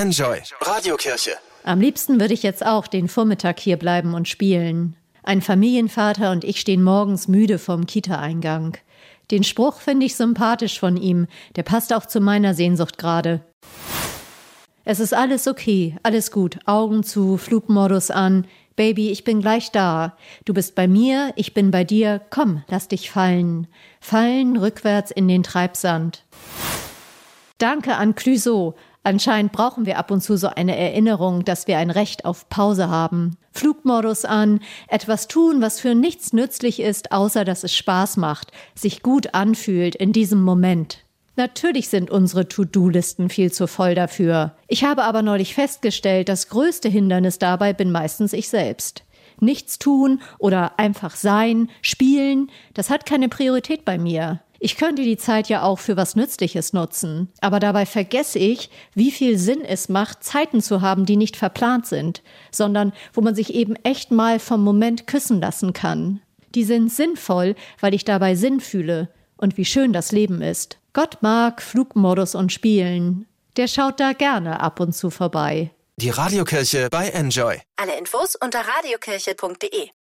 Enjoy Radiokirche. Am liebsten würde ich jetzt auch den Vormittag hier bleiben und spielen. Ein Familienvater und ich stehen morgens müde vorm Kita-Eingang. Den Spruch finde ich sympathisch von ihm, der passt auch zu meiner Sehnsucht gerade. Es ist alles okay, alles gut, Augen zu, Flugmodus an. Baby, ich bin gleich da. Du bist bei mir, ich bin bei dir. Komm, lass dich fallen. Fallen rückwärts in den Treibsand. Danke an Clouseau. Anscheinend brauchen wir ab und zu so eine Erinnerung, dass wir ein Recht auf Pause haben. Flugmodus an, etwas tun, was für nichts nützlich ist, außer dass es Spaß macht, sich gut anfühlt in diesem Moment. Natürlich sind unsere To-Do-Listen viel zu voll dafür. Ich habe aber neulich festgestellt, das größte Hindernis dabei bin meistens ich selbst. Nichts tun oder einfach sein, spielen, das hat keine Priorität bei mir. Ich könnte die Zeit ja auch für was Nützliches nutzen. Aber dabei vergesse ich, wie viel Sinn es macht, Zeiten zu haben, die nicht verplant sind, sondern wo man sich eben echt mal vom Moment küssen lassen kann. Die sind sinnvoll, weil ich dabei Sinn fühle und wie schön das Leben ist. Gott mag Flugmodus und Spielen. Der schaut da gerne ab und zu vorbei. Die Radiokirche bei Enjoy. Alle Infos unter radiokirche.de.